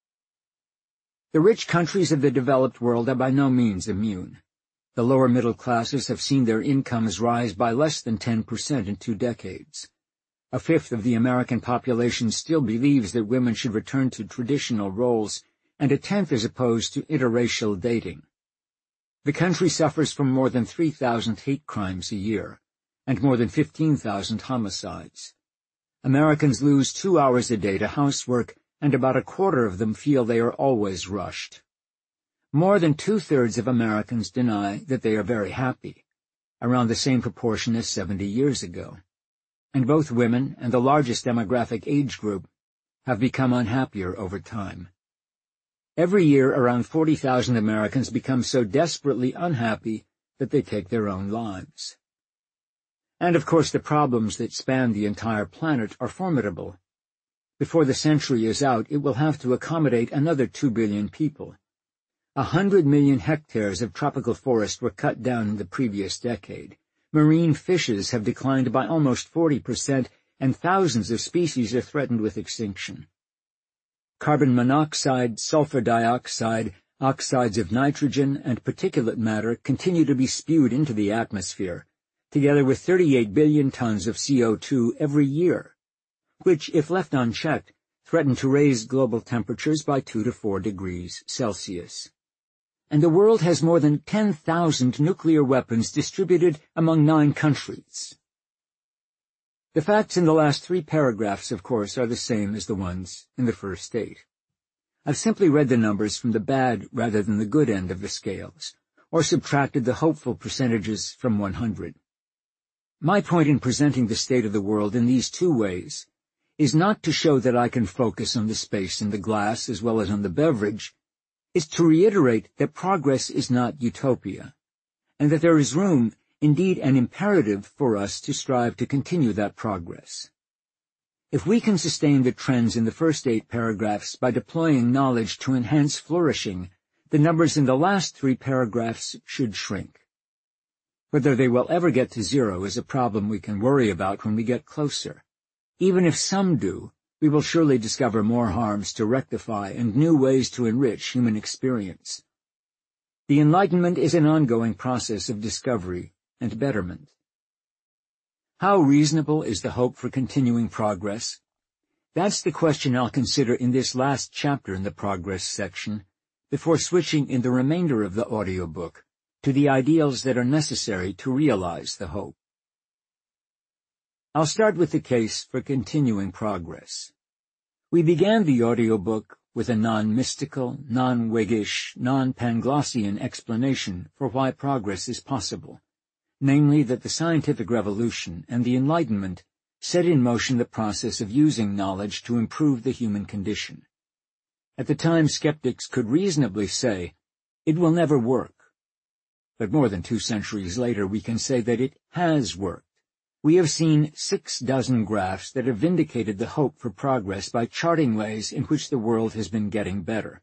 The rich countries of the developed world are by no means immune. The lower middle classes have seen their incomes rise by less than 10% in 2 decades. A fifth of the American population still believes that women should return to traditional roles, and a tenth is opposed to interracial dating. The country suffers from more than 3,000 hate crimes a year, and more than 15,000 homicides. Americans lose 2 hours a day to housework, and about a quarter of them feel they are always rushed. More than 2/3 of Americans deny that they are very happy, around the same proportion as 70 years ago. And both women and the largest demographic age group have become unhappier over time. Every year, around 40,000 Americans become so desperately unhappy that they take their own lives. And of course the problems that span the entire planet are formidable. Before the century is out, it will have to accommodate another 2 billion people. 100 million hectares of tropical forest were cut down in the previous decade. Marine fishes have declined by almost 40%, and thousands of species are threatened with extinction. Carbon monoxide, sulfur dioxide, oxides of nitrogen, and particulate matter continue to be spewed into the atmosphere, together with 38 billion tons of CO2 every year, which, if left unchecked, threaten to raise global temperatures by 2 to 4 degrees Celsius. And the world has more than 10,000 nuclear weapons distributed among 9 countries. The facts in the last 3 paragraphs, of course, are the same as the ones in the first 8. I've simply read the numbers from the bad rather than the good end of the scales, or subtracted the hopeful percentages from 100. My point in presenting the state of the world in these 2 ways is not to show that I can focus on the space in the glass as well as on the beverage, is to reiterate that progress is not utopia, and that there is room, indeed an imperative, for us to strive to continue that progress. If we can sustain the trends in the first 8 paragraphs by deploying knowledge to enhance flourishing, the numbers in the last 3 paragraphs should shrink. Whether they will ever get to 0 is a problem we can worry about when we get closer. Even if some do, we will surely discover more harms to rectify and new ways to enrich human experience. The Enlightenment is an ongoing process of discovery and betterment. How reasonable is the hope for continuing progress? That's the question I'll consider in this last chapter in the progress section, before switching in the remainder of the audiobook to the ideals that are necessary to realize the hope. I'll start with the case for continuing progress. We began the audiobook with a non-mystical, non-Whiggish, non-Panglossian explanation for why progress is possible, namely that the scientific revolution and the Enlightenment set in motion the process of using knowledge to improve the human condition. At the time, skeptics could reasonably say, It will never work. But more than 2 centuries later, we can say that it has worked. We have seen 6 dozen graphs that have vindicated the hope for progress by charting ways in which the world has been getting better.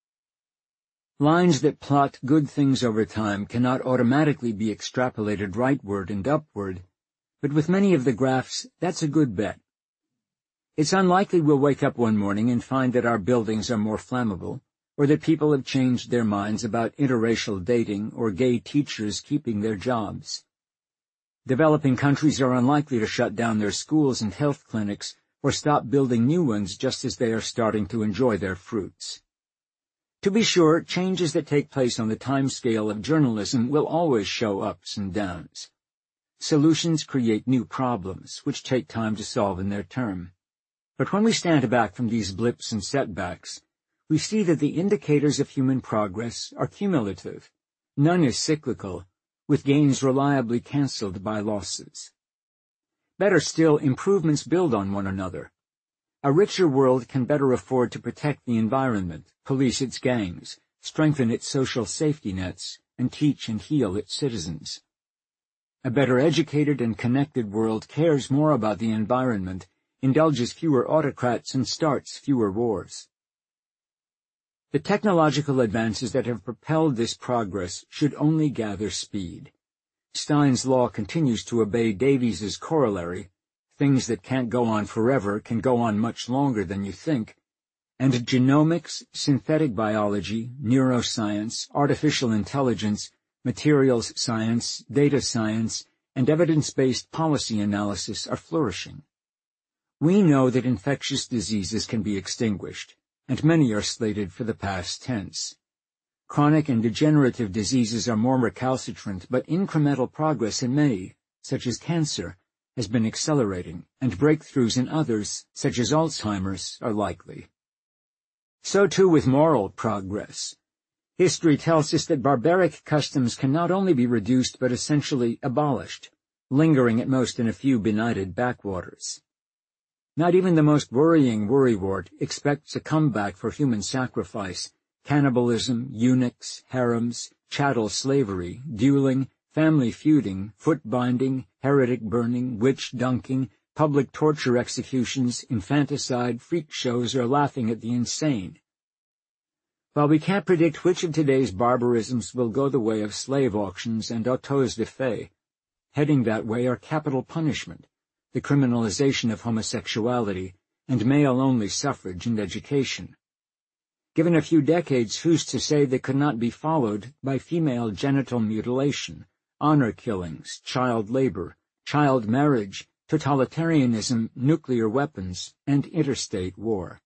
Lines that plot good things over time cannot automatically be extrapolated rightward and upward, but with many of the graphs, that's a good bet. It's unlikely we'll wake up one morning and find that our buildings are more flammable, or that people have changed their minds about interracial dating or gay teachers keeping their jobs. Developing countries are unlikely to shut down their schools and health clinics or stop building new ones just as they are starting to enjoy their fruits. To be sure, changes that take place on the timescale of journalism will always show ups and downs. Solutions create new problems, which take time to solve in their turn. But when we stand back from these blips and setbacks, we see that the indicators of human progress are cumulative. None is cyclical, with gains reliably cancelled by losses. Better still, improvements build on one another. A richer world can better afford to protect the environment, police its gangs, strengthen its social safety nets, and teach and heal its citizens. A better educated and connected world cares more about the environment, indulges fewer autocrats, and starts fewer wars. The technological advances that have propelled this progress should only gather speed. Stein's law continues to obey Davies's corollary: things that can't go on forever can go on much longer than you think, and genomics, synthetic biology, neuroscience, artificial intelligence, materials science, data science, and evidence-based policy analysis are flourishing. We know that infectious diseases can be extinguished, and many are slated for the past tense. Chronic and degenerative diseases are more recalcitrant, but incremental progress in many, such as cancer, has been accelerating, and breakthroughs in others, such as Alzheimer's, are likely. So too with moral progress. History tells us that barbaric customs can not only be reduced but essentially abolished, lingering at most in a few benighted backwaters. Not even the most worrying worrywart expects a comeback for human sacrifice, cannibalism, eunuchs, harems, chattel slavery, dueling, family feuding, foot-binding, heretic burning, witch-dunking, public torture executions, infanticide, freak shows, or laughing at the insane. While we can't predict which of today's barbarisms will go the way of slave auctions and autos de fe, heading that way are capital punishment, the criminalization of homosexuality, and male-only suffrage and education. Given a few decades, who's to say they could not be followed by female genital mutilation, honor killings, child labor, child marriage, totalitarianism, nuclear weapons, and interstate war.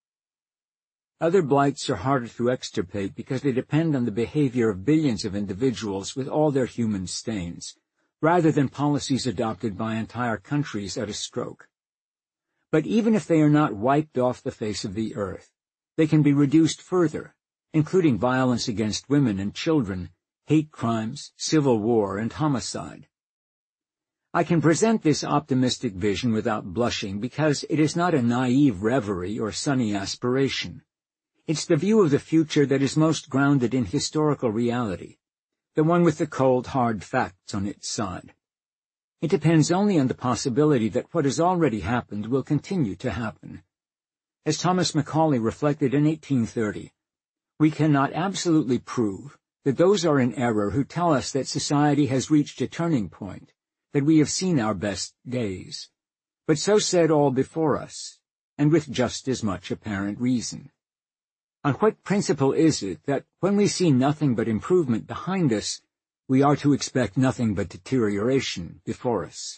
Other blights are harder to extirpate because they depend on the behavior of billions of individuals with all their human stains, rather than policies adopted by entire countries at a stroke. But even if they are not wiped off the face of the earth, they can be reduced further, including violence against women and children, hate crimes, civil war, and homicide. I can present this optimistic vision without blushing because it is not a naive reverie or sunny aspiration. It's the view of the future that is most grounded in historical reality, the one with the cold, hard facts on its side. It depends only on the possibility that what has already happened will continue to happen. As Thomas Macaulay reflected in 1830, we cannot absolutely prove that those are in error who tell us that society has reached a turning point, that we have seen our best days. But so said all before us, and with just as much apparent reason. On what principle is it that when we see nothing but improvement behind us, we are to expect nothing but deterioration before us?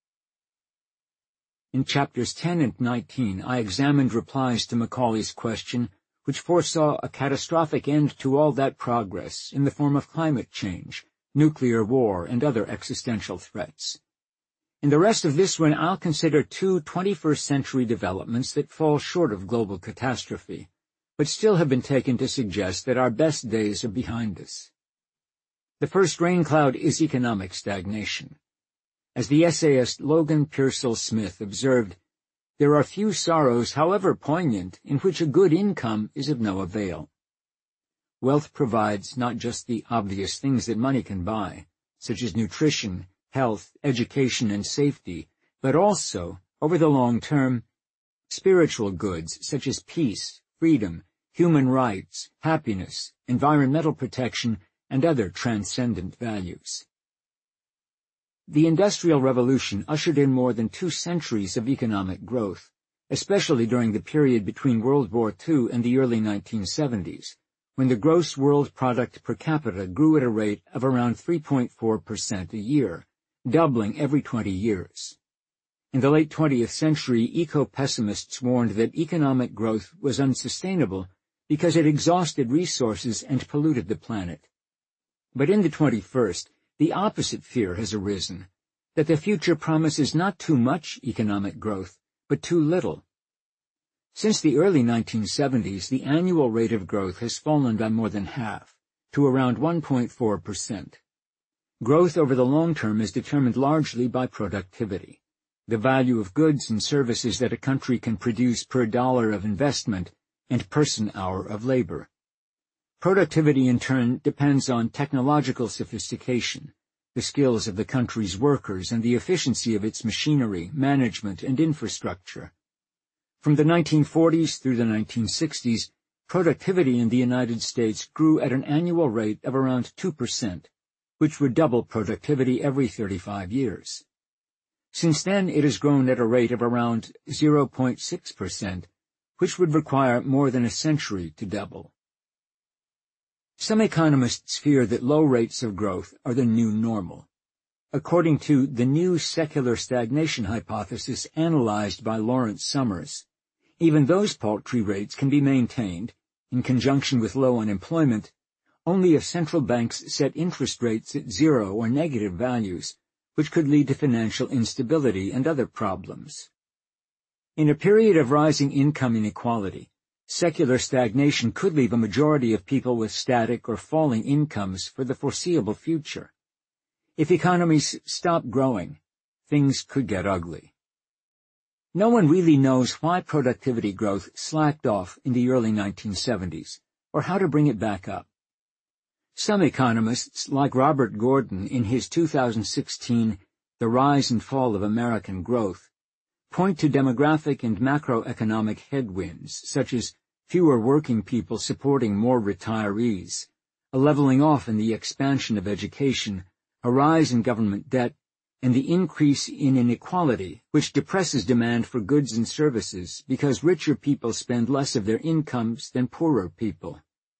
In chapters 10 and 19, I examined replies to Macaulay's question, which foresaw a catastrophic end to all that progress in the form of climate change, nuclear war, and other existential threats. In the rest of this one, I'll consider 2 21st-century developments that fall short of global catastrophe, but still have been taken to suggest that our best days are behind us. The first rain cloud is economic stagnation. As the essayist Logan Pearsall Smith observed, there are few sorrows, however poignant, in which a good income is of no avail. wealth provides not just the obvious things that money can buy, such as nutrition, health, education, and safety, but also, over the long term, spiritual goods such as peace, freedom, human rights, happiness, environmental protection, and other transcendent values. The Industrial Revolution ushered in more than 2 centuries of economic growth, especially during the period between World War II and the early 1970s, when the gross world product per capita grew at a rate of around 3.4% a year, doubling every 20 years. In the late 20th century, eco-pessimists warned that economic growth was unsustainable because it exhausted resources and polluted the planet. But in the 21st, the opposite fear has arisen, that the future promises not too much economic growth, but too little. Since the early 1970s, the annual rate of growth has fallen by more than half, to around 1.4%. Growth over the long term is determined largely by productivity, the value of goods and services that a country can produce per dollar of investment and person-hour of labor. Productivity, in turn, depends on technological sophistication, the skills of the country's workers, and the efficiency of its machinery, management, and infrastructure. From the 1940s through the 1960s, productivity in the United States grew at an annual rate of around 2%, which would double productivity every 35 years. Since then, it has grown at a rate of around 0.6%, which would require more than a century to double. Some economists fear that low rates of growth are the new normal. According to the new secular stagnation hypothesis analyzed by Lawrence Summers, even those paltry rates can be maintained, in conjunction with low unemployment, only if central banks set interest rates at zero or negative values, which could lead to financial instability and other problems. In a period of rising income inequality, secular stagnation could leave a majority of people with static or falling incomes for the foreseeable future. If economies stop growing, things could get ugly. No one really knows why productivity growth slacked off in the early 1970s, or how to bring it back up. Some economists, like Robert Gordon in his 2016 The Rise and Fall of American Growth, point to demographic and macroeconomic headwinds, such as fewer working people supporting more retirees, a leveling off in the expansion of education, a rise in government debt, and the increase in inequality, which depresses demand for goods and services because richer people spend less of their incomes than poorer people.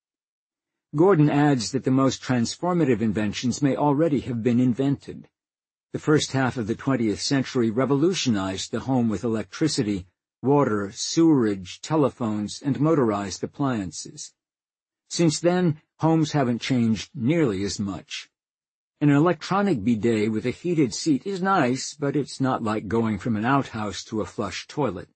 Gordon adds that the most transformative inventions may already have been invented. The first half of the 20th century revolutionized the home with electricity, water, sewerage, telephones, and motorized appliances. Since then, homes haven't changed nearly as much. An electronic bidet with a heated seat is nice, but it's not like going from an outhouse to a flush toilet.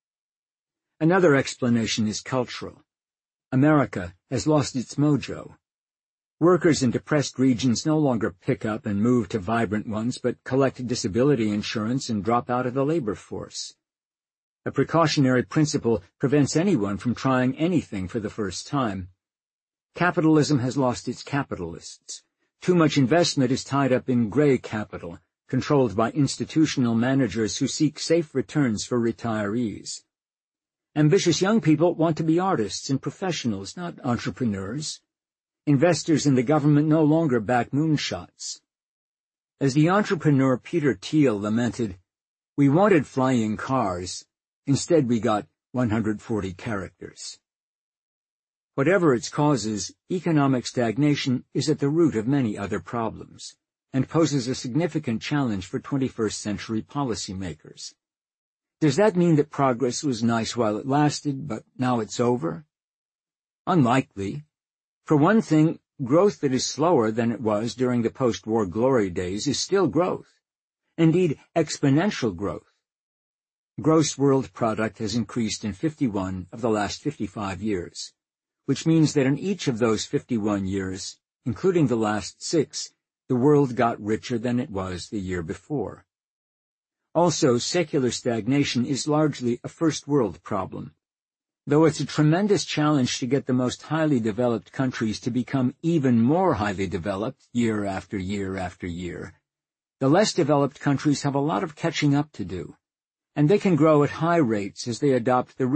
Another explanation is cultural. America has lost its mojo. Workers in depressed regions no longer pick up and move to vibrant ones, but collect disability insurance and drop out of the labor force. A precautionary principle prevents anyone from trying anything for the first time. Capitalism has lost its capitalists. Too much investment is tied up in gray capital, controlled by institutional managers who seek safe returns for retirees. Ambitious young people want to be artists and professionals, not entrepreneurs. Investors in the government no longer back moonshots. As the entrepreneur Peter Thiel lamented, "We wanted flying cars. Instead we got 140 characters." Whatever its causes, economic stagnation is at the root of many other problems, and poses a significant challenge for 21st century policymakers. Does that mean that progress was nice while it lasted, but now it's over? Unlikely. For one thing, growth that is slower than it was during the post-war glory days is still growth. Indeed, exponential growth. Gross world product has increased in 51 of the last 55 years, which means that in each of those 51 years, including the last 6, the world got richer than it was the year before. Also, secular stagnation is largely a first world problem. Though it's a tremendous challenge to get the most highly developed countries to become even more highly developed year after year after year, the less developed countries have a lot of catching up to do, and they can grow at high rates as they adopt the